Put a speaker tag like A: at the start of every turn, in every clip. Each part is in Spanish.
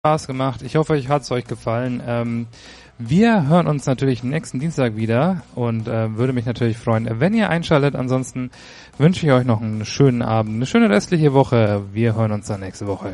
A: Spaß gemacht. Ich hoffe, hat es euch gefallen. Wir hören uns natürlich nächsten Dienstag wieder und würde mich natürlich freuen, wenn ihr einschaltet. Ansonsten wünsche ich euch noch einen schönen Abend, eine schöne restliche Woche. Wir hören uns dann nächste Woche.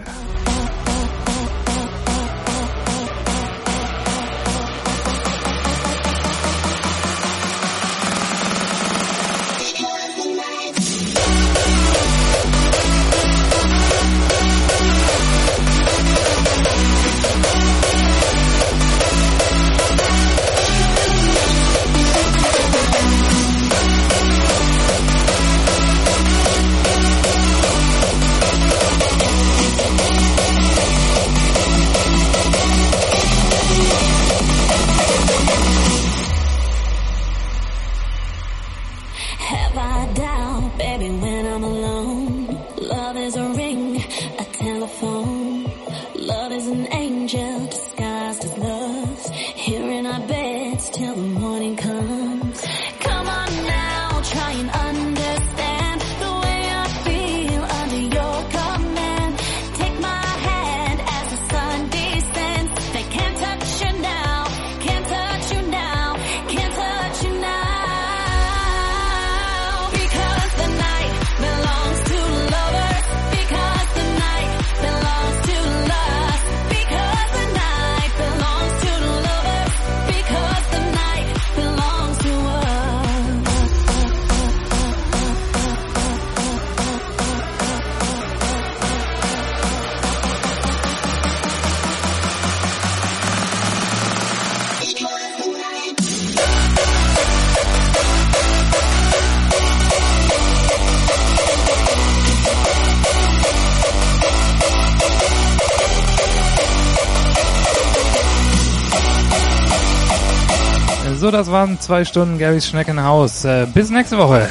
A: So, das waren 2 Stunden Garys Schneckenhaus. Bis nächste Woche.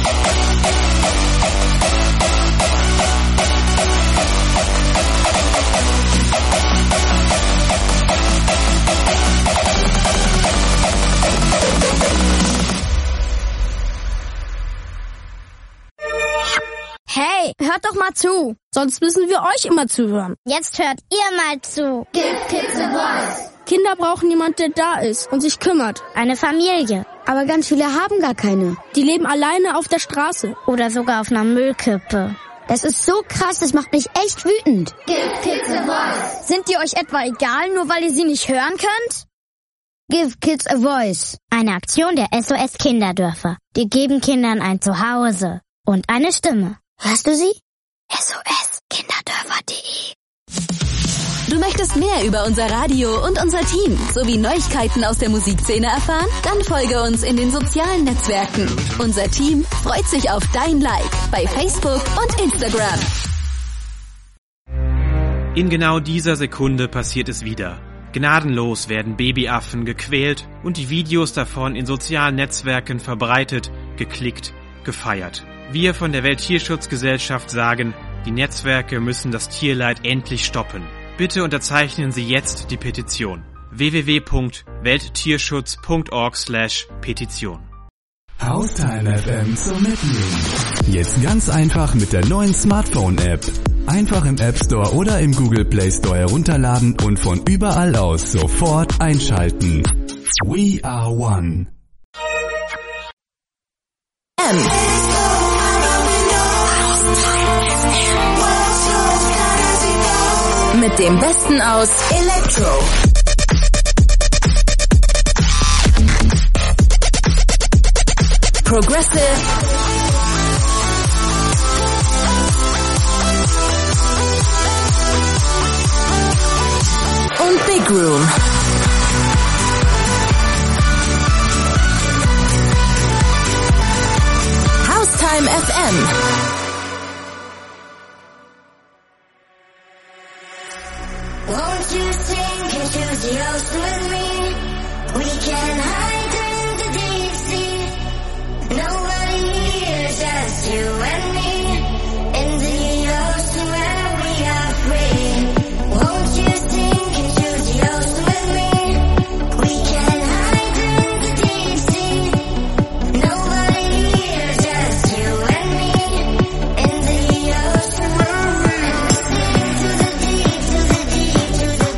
B: Hey, hört doch mal zu. Sonst müssen wir euch immer zuhören.
C: Jetzt hört ihr mal zu.
D: Give Kids a Voice.
B: Kinder brauchen jemand, der da ist und sich kümmert.
C: Eine Familie.
E: Aber ganz viele haben gar keine.
B: Die leben alleine auf der Straße.
C: Oder sogar auf einer Müllkippe.
E: Das ist so krass, das macht mich echt wütend.
D: Give Kids a Voice.
B: Sind die euch etwa egal, nur weil ihr sie nicht hören könnt?
E: Give Kids a Voice.
C: Eine Aktion der SOS Kinderdörfer. Die geben Kindern ein Zuhause und eine Stimme.
E: Hörst du sie?
C: SOSkinderdörfer.de.
F: Du möchtest mehr über unser Radio und unser Team sowie Neuigkeiten aus der Musikszene erfahren? Dann folge uns in den sozialen Netzwerken. Unser Team freut sich auf dein Like bei Facebook und Instagram.
G: In genau dieser Sekunde passiert es wieder. Gnadenlos werden Babyaffen gequält und die Videos davon in sozialen Netzwerken verbreitet, geklickt, gefeiert. Wir von der Welttierschutzgesellschaft sagen, die Netzwerke müssen das Tierleid endlich stoppen. Bitte unterzeichnen Sie jetzt die Petition. www.welttierschutz.org/Petition.
H: Haustime FM zum Mitnehmen. Jetzt ganz einfach mit der neuen Smartphone-App. Einfach im App Store oder im Google Play Store herunterladen und von überall aus sofort einschalten. We are one.
F: Mit dem Besten aus Electro, Progressive und Big Room. Haustime FM.
D: Won't you sing into the ocean with me? We can hide in the deep sea. Nobody here, just you and me. In the ocean where we are free. Won't you sing into the ocean with me? We can hide in the deep sea. Nobody here, just you and me. In the ocean where we are free. To the deep, to the deep, to the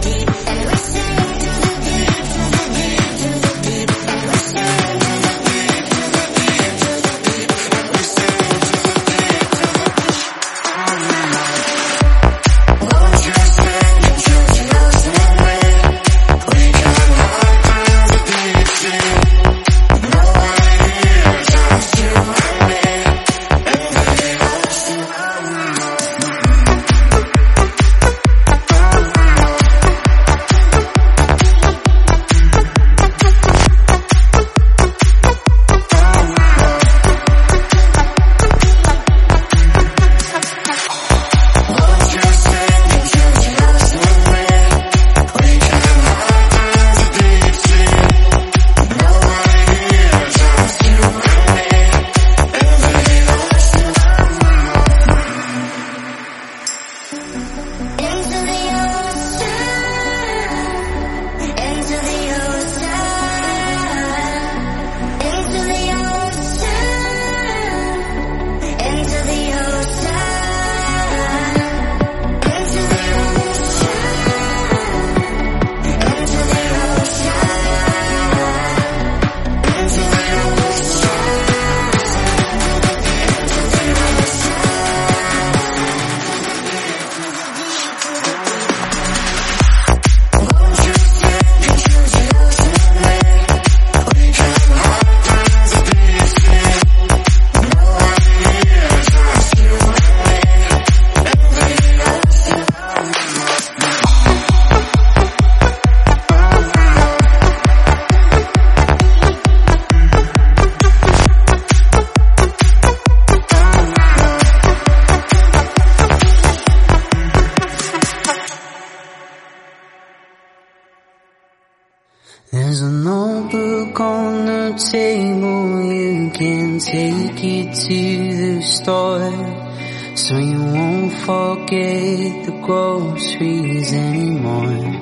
I: There's a notebook on the table, you can take it to the store, so you won't forget the groceries anymore.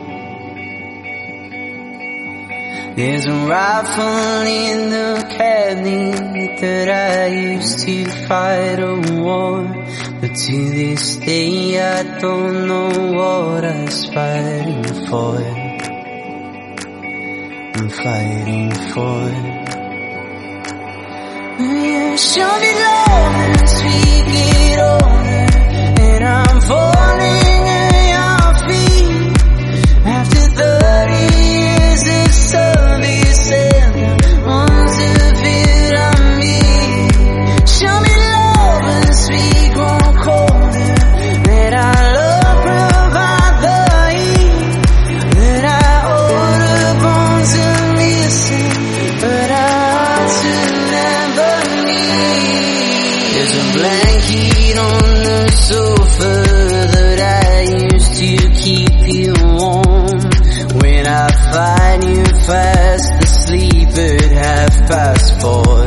I: There's a rifle in the cabinet that I used to fight a war, but to this day I don't know what I was fighting for. I'm fighting for. You show me love as we get older, and I'm falling at your feet. After 30 years of service and the ones of it on me. Show me love as we grow colder, that our love provide the heat, that our older bones are missing, but our hearts will never meet. There's a blanket on the sofa that I used to keep you warm. When I find you fast asleep at 4:30.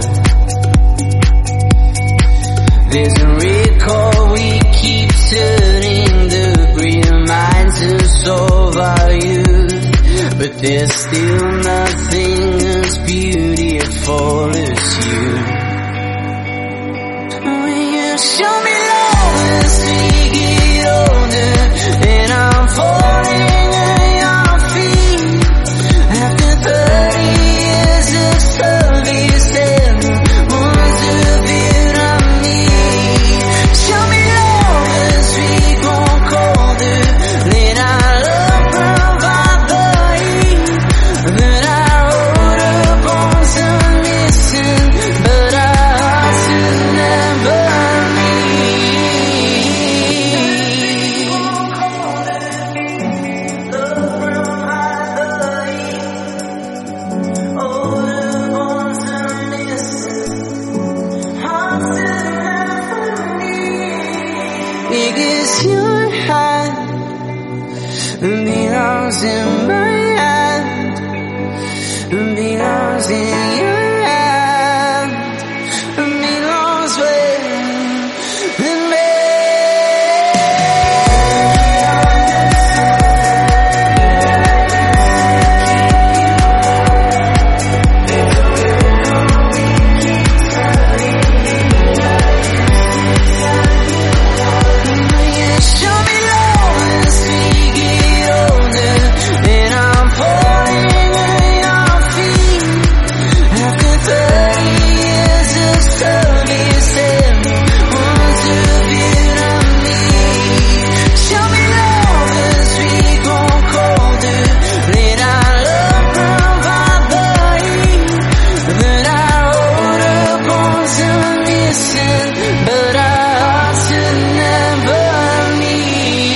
I: There's a record we keep turning that reminds us of our youth, but there's still nothing as beautiful as you. When you show me love as we get older, and I'm falling at your feet. After 30 years of service and the ones of it on me. Show me love as we grow colder, let our love provide the heat, that our older bones are missing, but our hearts will never because your hand belongs in my hand, belongs in your hand, belongs with me. Show me love as we get older, and I'm falling at your feet. After 30 years of service and the ones of it on me. Show me love as we grow colder, let our love provide the heat, that our older bones are missing, but our hearts will never meet.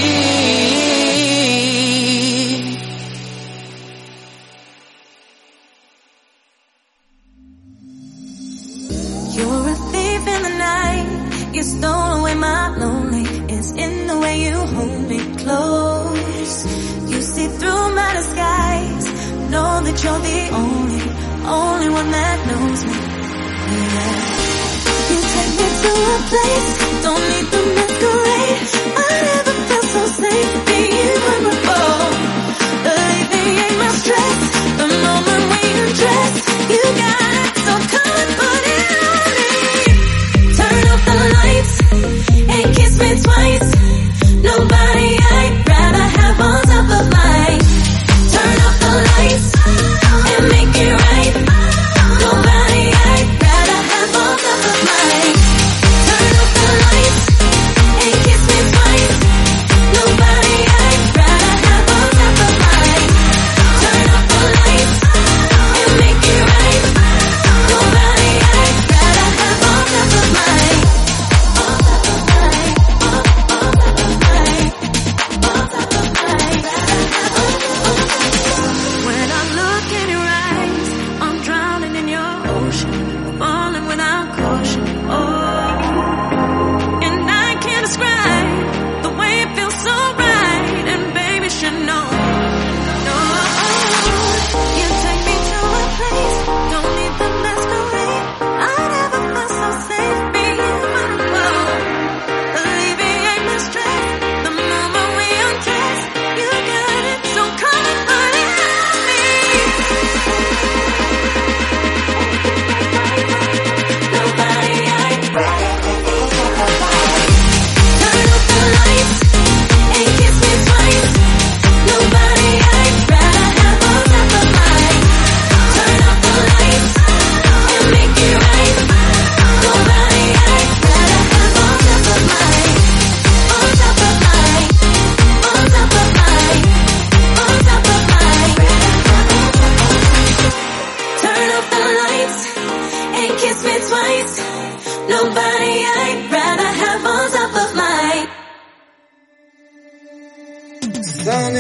J: You're a thief in the night. You stole away my lonely. It's in the way you hold me close. You see through my disguise. Know that you're the only one that knows me. Yeah. You take me to a place. Don't need the masquerade. I never felt so safe being vulnerable. Believe me, ain't my stress. The moment we undress, you got it, so come and put it on me. Turn off the lights and kiss me twice. Nobody I'd rather have on top of mine. Turn off the lights and make it right. Nobody I'd rather have on top of mine. Turn off the lights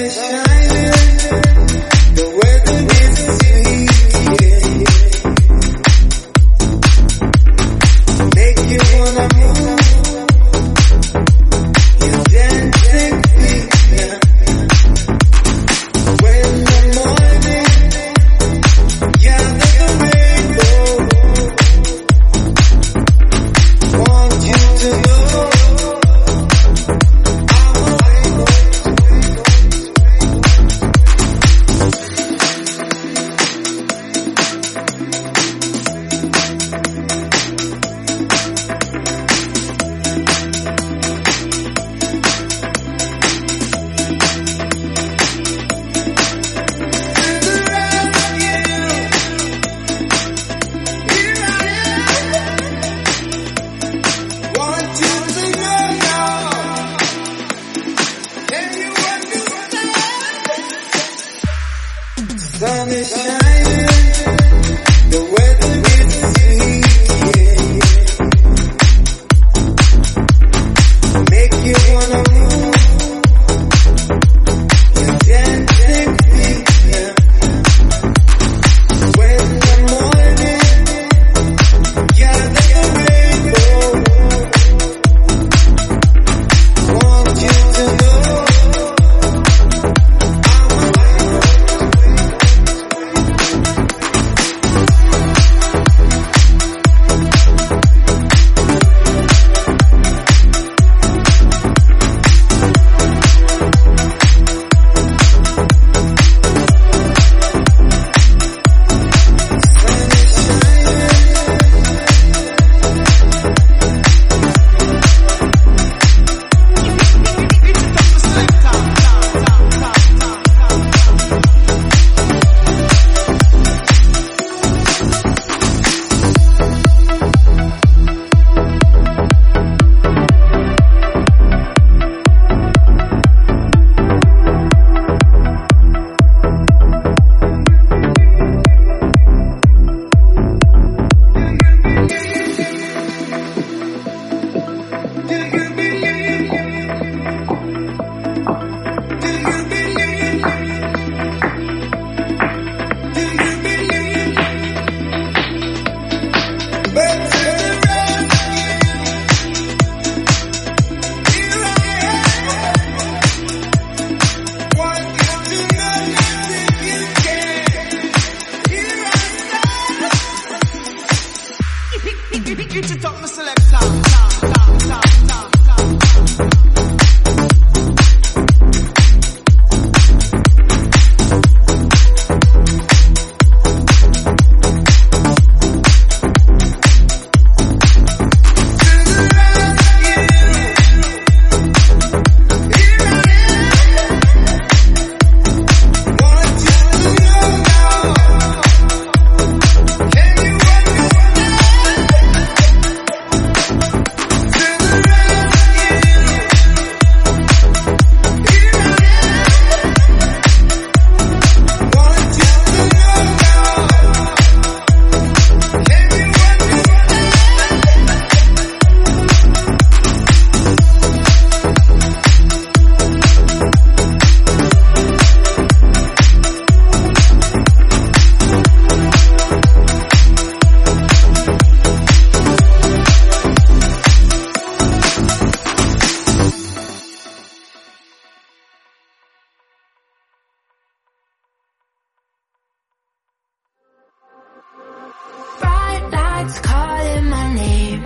J: heart's calling my name.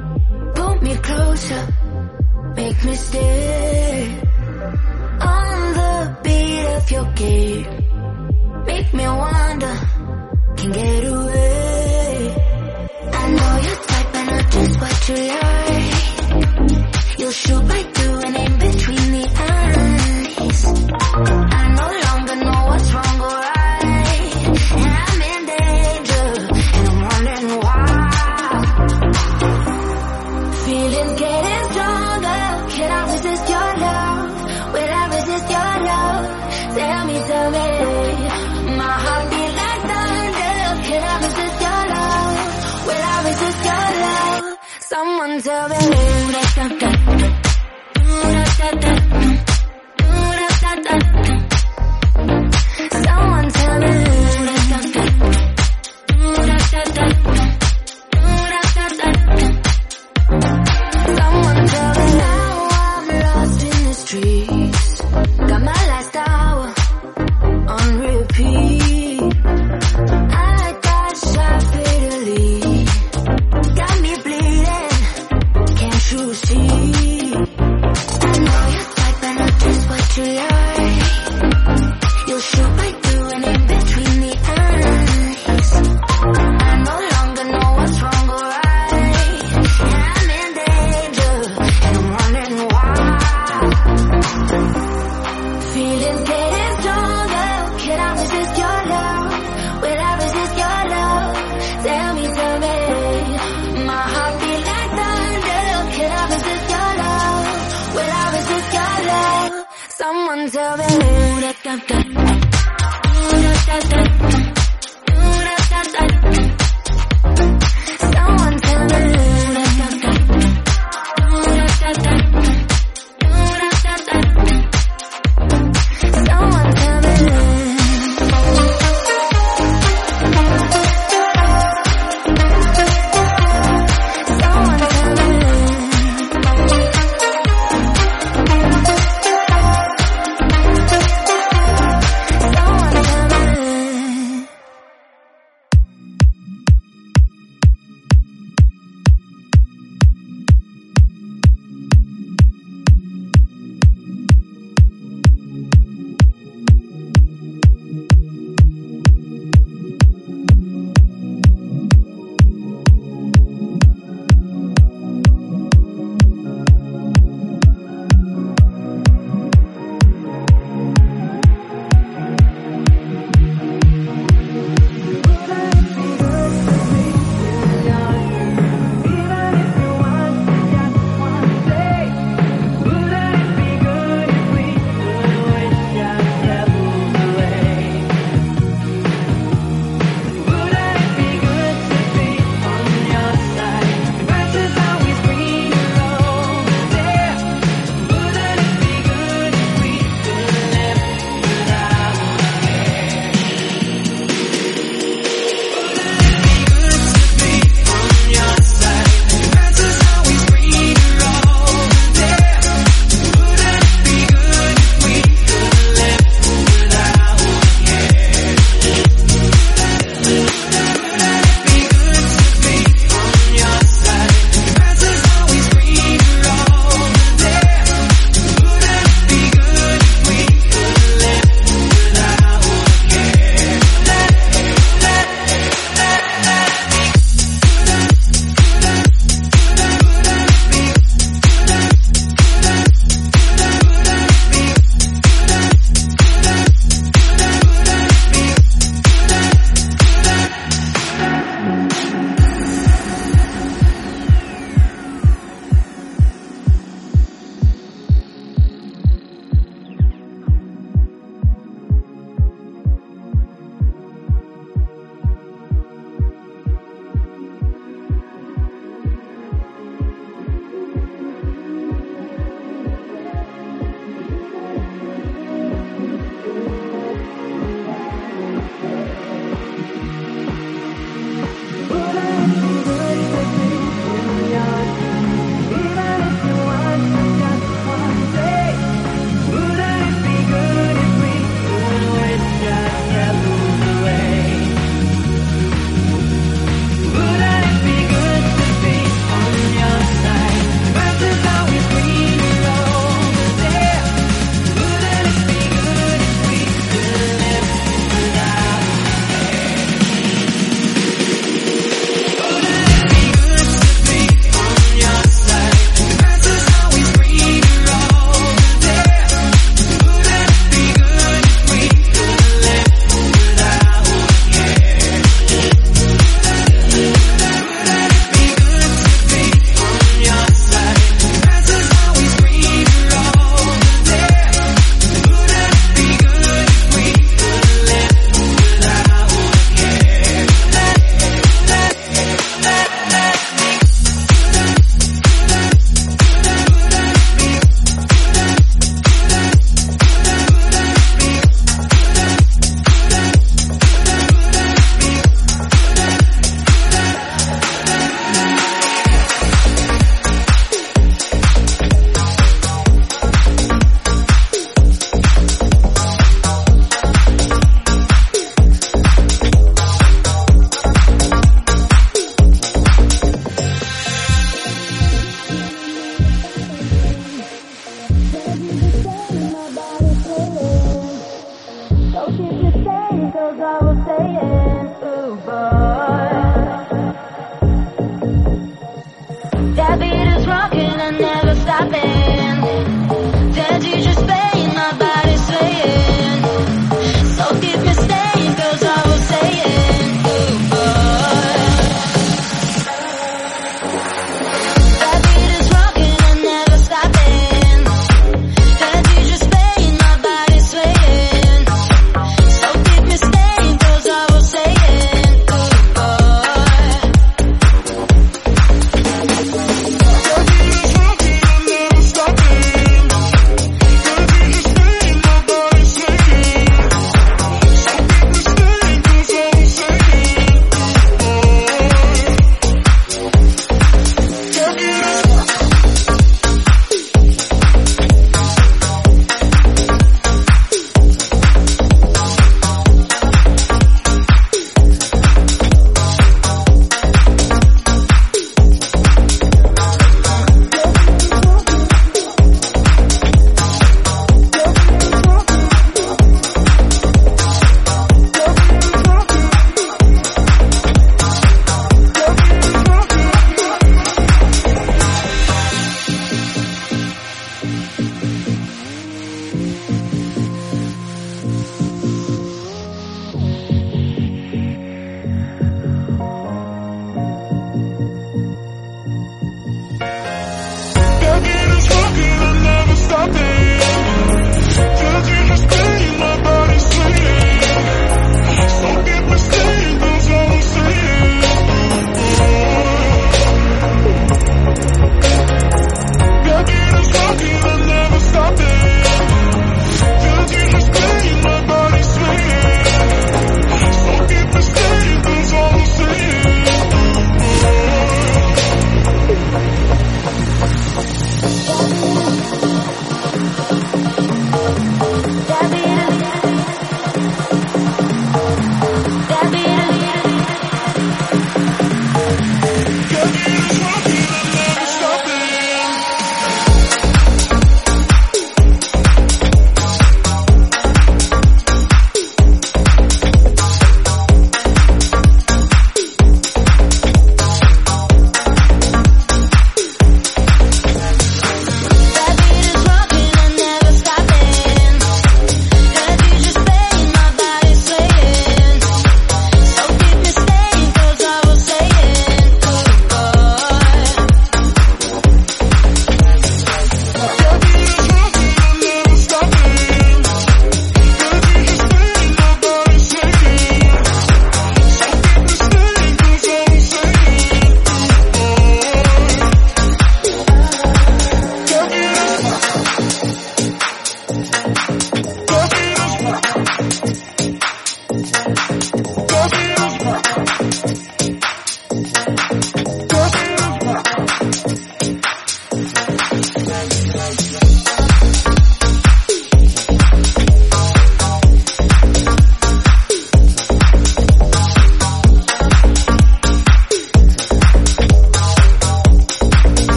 J: Pull me closer, make me stay on the beat of your game. Make me wonder, can get away. I know you're type and not just what you like. You'll shoot right through and in between the eyes. I no longer know what's wrong or right, and I'm in danger, and I'm wondering why. Feelings getting stronger. Can I resist your love? Will I resist your love? Tell me, tell me. My heart beat like thunder. Can I resist your love? Will I resist your love? Someone tell me. Ooh, da, da, da. Ooh, da, da, da. Ooh, da, da, da. That beat is rocking and never stopping.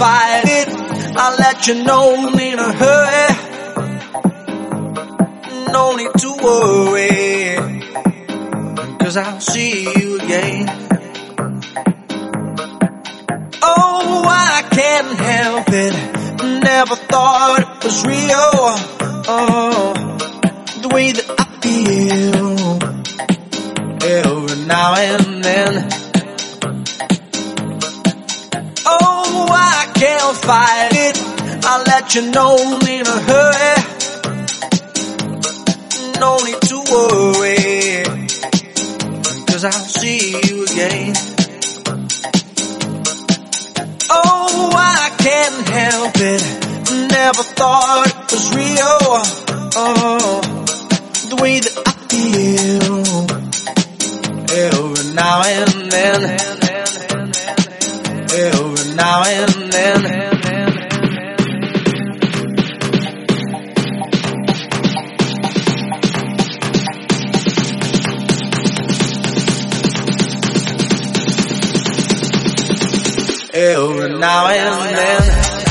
I: fight it, I'll let you know in a hurry. No need to worry, 'cause I'll see you again. Oh, I can't help it, never thought it was real. Oh, the way that I feel every now and then. Oh, I can't fight it, I'll let you know in a hurry. No need to worry, 'cause I'll see you again. Oh, I can't help it, never thought it was real. Oh, the way that I feel every now and then, every now and then. Every now and then.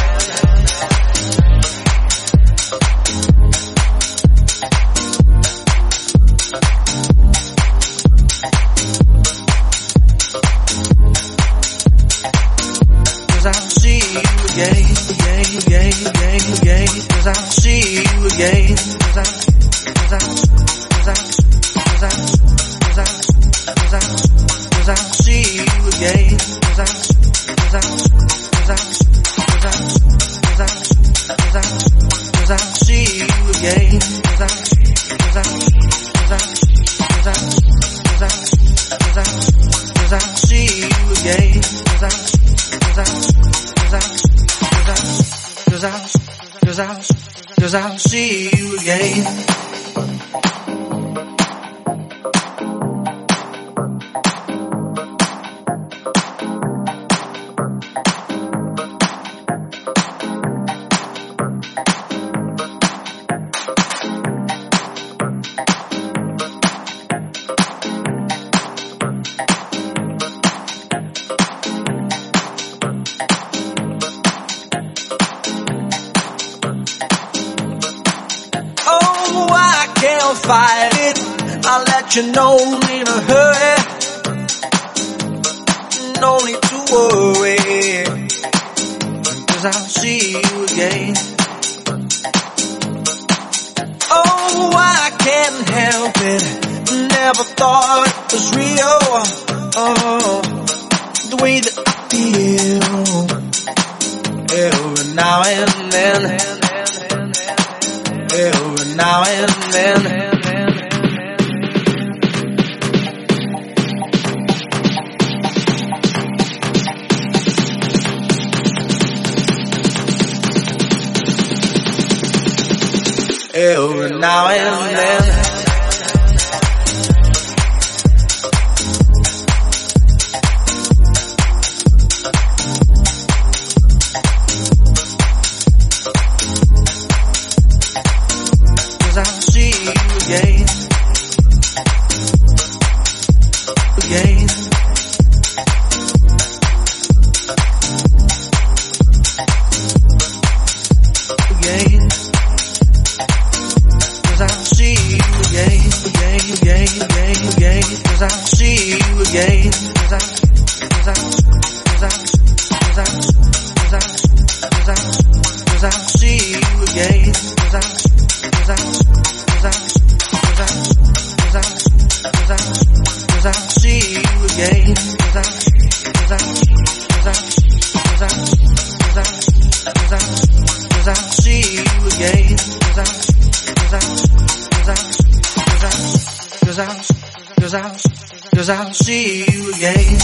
I: Cause I'll see you again, again, again, again, again. Cause I'll see you again. Cause I'll see you again. Cause I'll see you again. Cause I'll see you again. Fight it, I'll let you know in a hurry. No need to worry, 'cause I'll see you again. Oh, I can't help it, never thought it was real. Oh, the way that I feel every now and then, every now and then. Every now and then. Cause I'll see you again. Again. Again. Cause I'll see you again, again, again, again, again. Cause I'll see you again. Cause I'll see you again. Cause I'll see you again. Cause I'll see you again. Cause I'll see you again.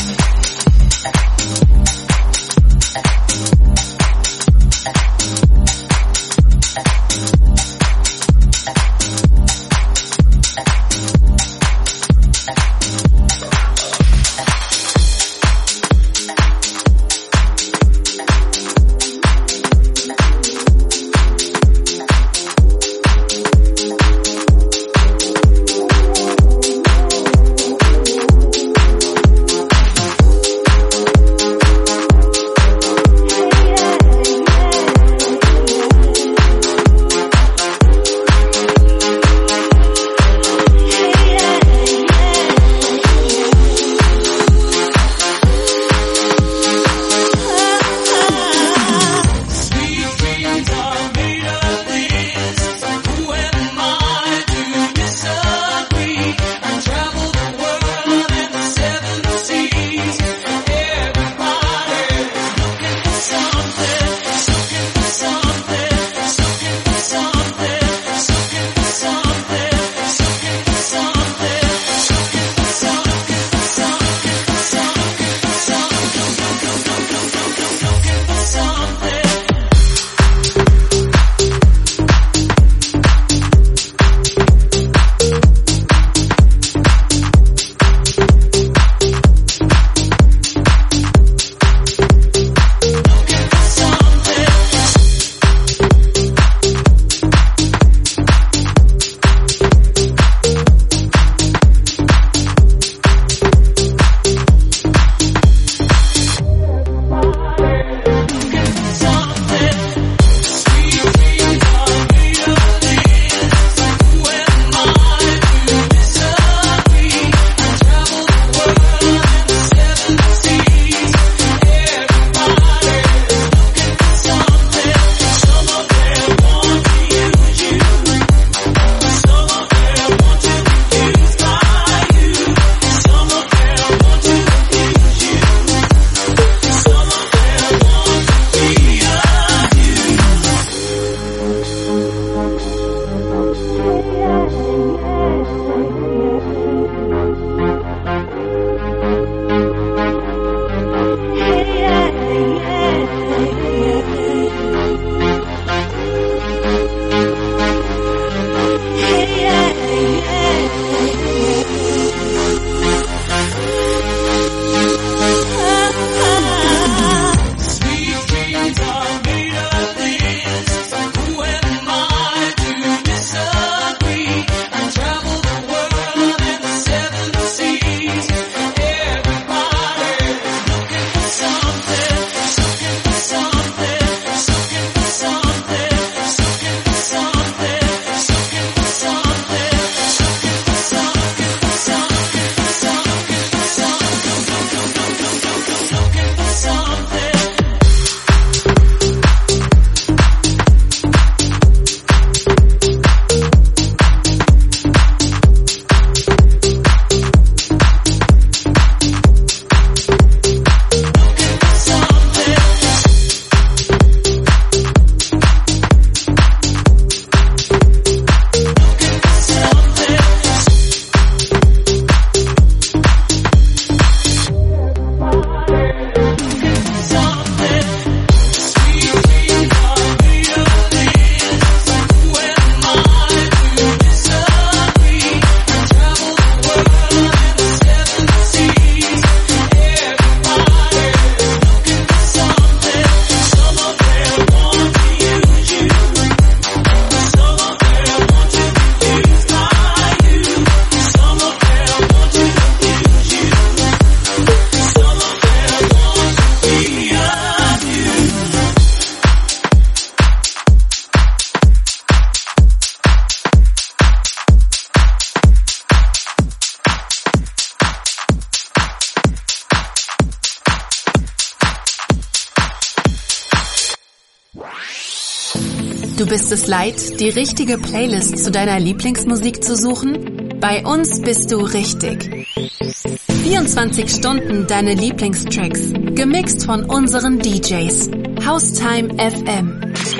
K: Du bist es leid, die richtige Playlist zu deiner Lieblingsmusik zu suchen? Bei uns bist du richtig. 24 Stunden deine Lieblingstracks, gemixt von unseren DJs. Haustime FM.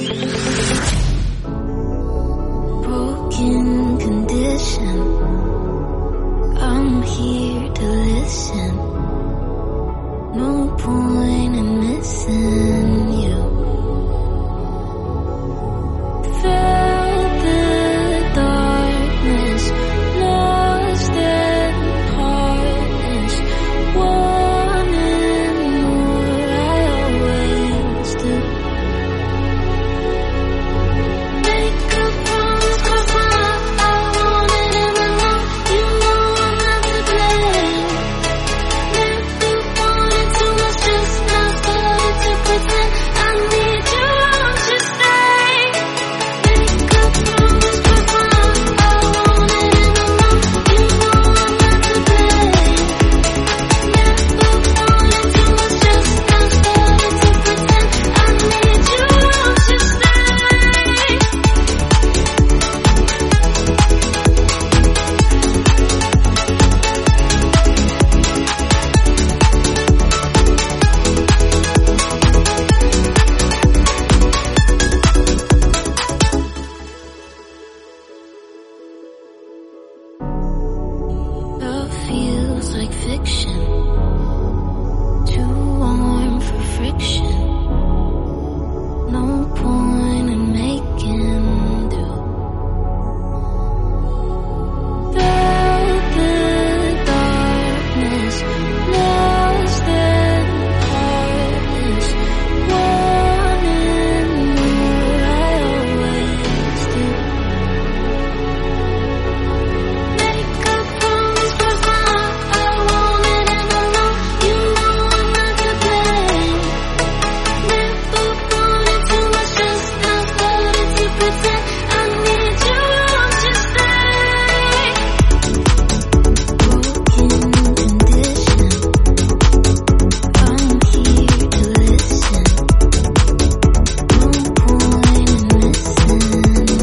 L: Broken condition, I'm here to listen. No point in missing you. Felt the darkness, lost in heartless, wanting more, I always do. Make a promise, 'cause I want it in the long. You know I'm not to blame. Never wanted too much, just now started to pretend I need you, won't you stay? Make a promise, 'cause I want it in the long. You know I'm not to blame. Never wanted too much, just now started to pretend I need you, won't you stay? Love feels like fiction, too warm for friction. No point in making do. Felt the darkness, lost in heartless, wanting more, I always do. Make a promise, 'cause I want it in the long. You know I'm not to blame. Never wanted too much, just now started to pretend I need you, won't you stay? Broken condition, I'm here to listen. No point in missing you.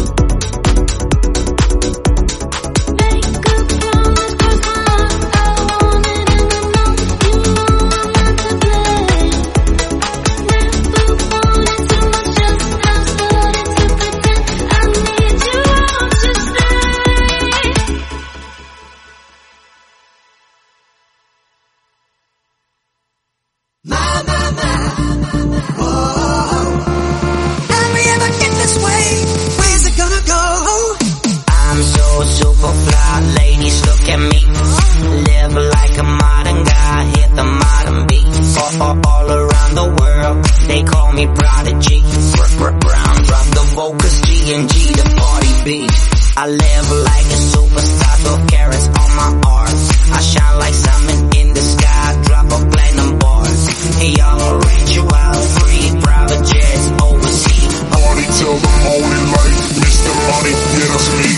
L: Make a promise, 'cause I want it in the long. You know I'm not to blame. Never wanted too much, just now started to pretend I need you, won't you stay?
I: How we ever get this way? Where's it gonna go? I'm so super fly, ladies look at me. Live like a modern guy, hit the modern beat. All around the world, they call me Prodigy. Brown, drop the vocals, G and G, the party beat. I live like a superstar, 12 carats on my arm. I shine like salmon in the sky, drop a platinum bars. Hey, I'll arrange you out, free private jets overseas.
M: Party till the morning light, Mr. Money, yeah, that's me.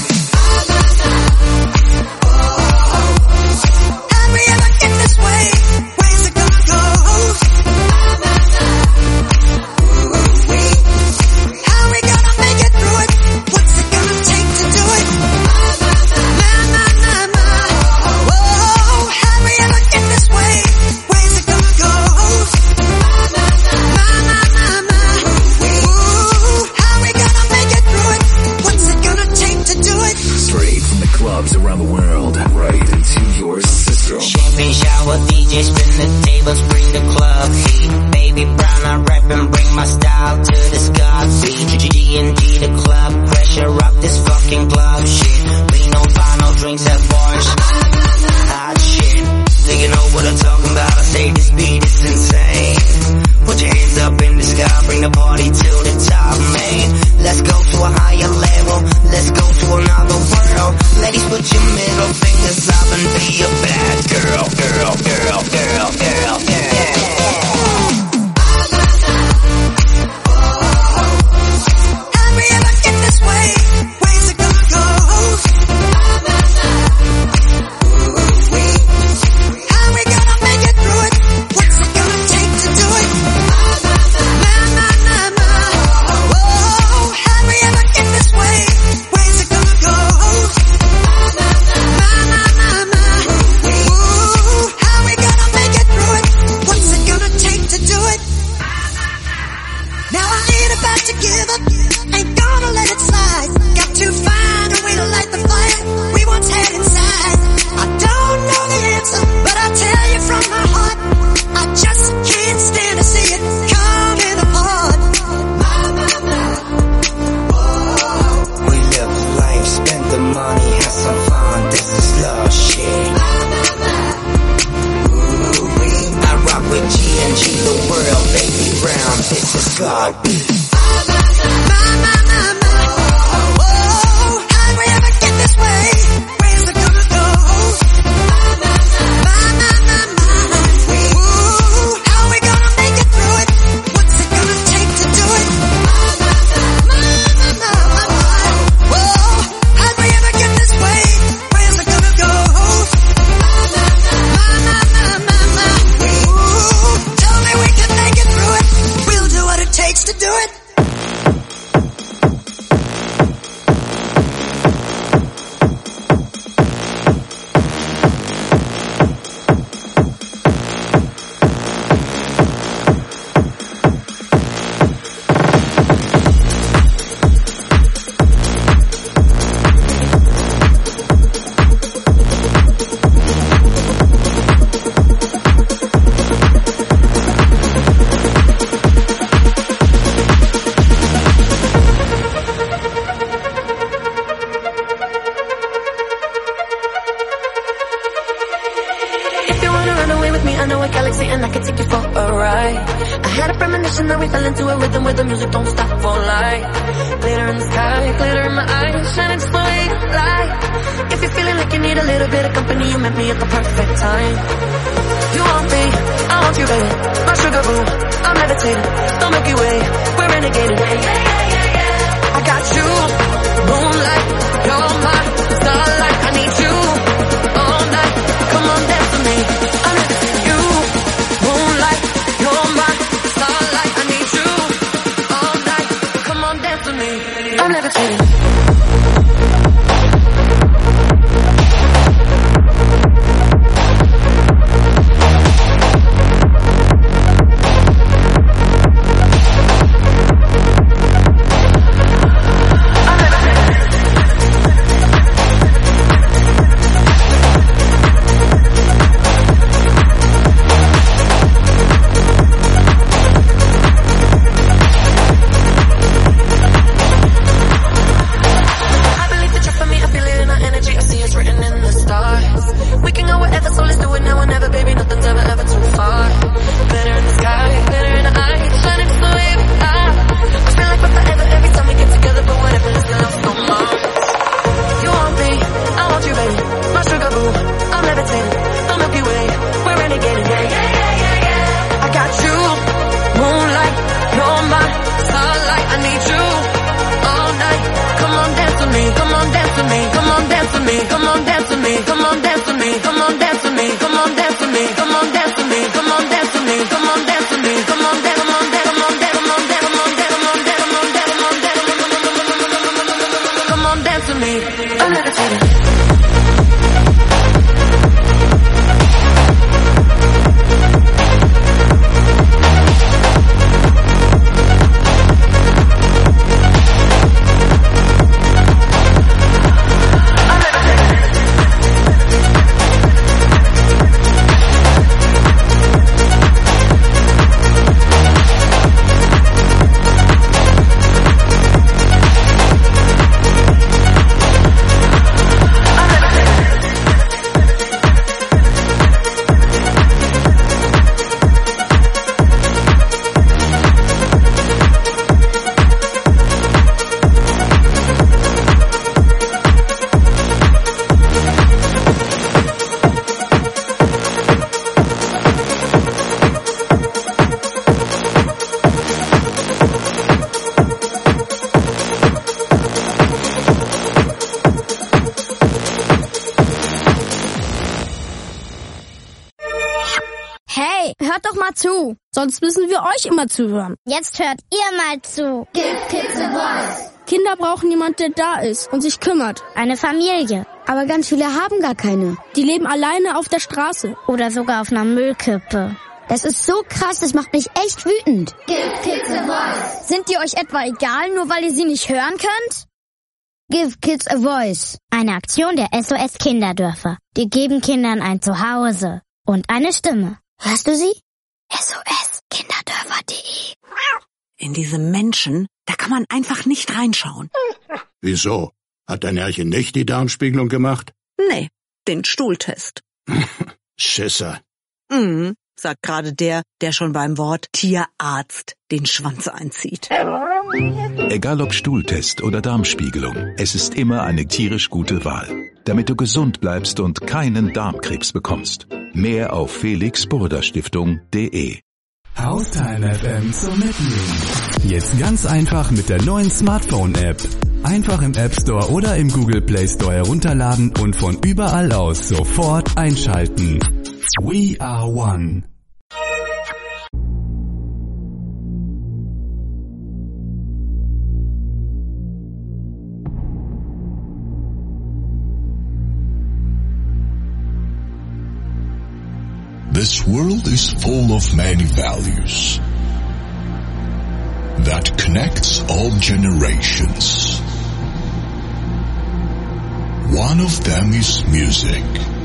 I: How we ever get this way? Where's it gonna go? How we gonna make it through it? What's it gonna take to do it? Whoa, how we ever get this way? Where's it gonna go?
N: about to give up, ain't gonna let it slide. Got to find a way to light the fire we once had inside. I don't know the answer, but I tell you from my heart, I just can't stand to see it coming apart.
O: We live life, spend the money, have some fun, this is love shit. I rock with G&G, the world, baby brown, this is God beat.
N: How'd we ever get this way? Where's it gonna go? How are we gonna make it through it? What's it gonna take to do it? How'd we ever get this way? Where's it gonna go? Tell me we can make it through it. We'll do what it takes to do it.
J: If you wanna run away with me, I know a galaxy and I can take you for a ride. I had a premonition that we fell into a rhythm where the music don't stop for light. Glitter in the sky, glitter in my eyes, shining just the way you lie. If you're feeling like you need a little bit of company, you met me at the perfect time. You want me, I want you, baby. My sugar boo, I'm levitating. Don't make you wait, we're renegading. I got you, moonlight, you're my starlight. I need you all night. Come on, dance with me. I'm levitating. You, moonlight, you're my starlight. I need you all night. Come on, dance with me. I'm levitating.
B: Hey, hört doch mal zu. Sonst müssen wir euch immer zuhören.
C: Jetzt hört ihr mal zu.
B: Give kids a voice. Kinder brauchen jemand, der da ist und sich kümmert.
C: Eine Familie.
E: Aber ganz viele haben gar keine.
B: Die leben alleine auf der Straße.
C: Oder sogar auf einer Müllkippe.
E: Das ist so krass, das macht mich echt wütend.
L: Give kids
B: Kids a Voice. Sind die euch etwa egal, nur weil ihr sie nicht hören könnt?
C: Give Kids a Voice. Eine Aktion der SOS Kinderdörfer. Die geben Kindern ein Zuhause und eine Stimme.
B: Hörst du sie?
C: SOSkinderdörfer.de.
P: In diese Menschen, da kann man einfach nicht reinschauen.
Q: Wieso? Hat dein Herrchen nicht die Darmspiegelung gemacht?
P: Nee, den Stuhltest.
Q: Schisser.
P: Sagt gerade der schon beim Wort Tierarzt den Schwanz einzieht.
H: Egal ob Stuhltest oder Darmspiegelung, es ist immer eine tierisch gute Wahl, damit du gesund bleibst und keinen Darmkrebs bekommst. Mehr auf felixburderstiftung.de. Haustime FM zum Mitnehmen. Jetzt ganz einfach mit der neuen Smartphone-App. Einfach im App Store oder im Google Play Store herunterladen und von überall aus sofort einschalten. We are one.
M: This world is full of many values that connects all generations. One of them is music.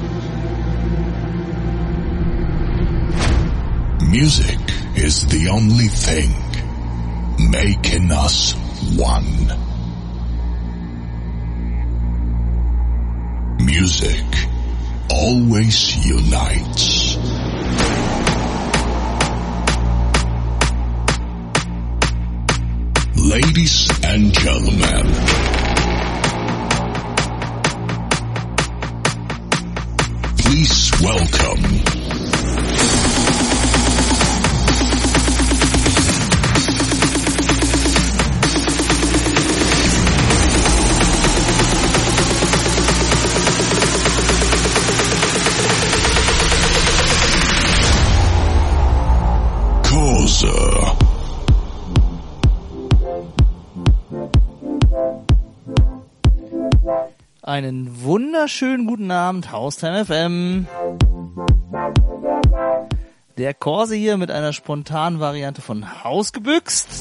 M: Music is the only thing making us one. Music always unites. Ladies and gentlemen, please welcome Koza.
R: Einen wunderschönen guten Abend, Haustime FM. Der Korse hier mit einer spontanen Variante von Hausgebüxt.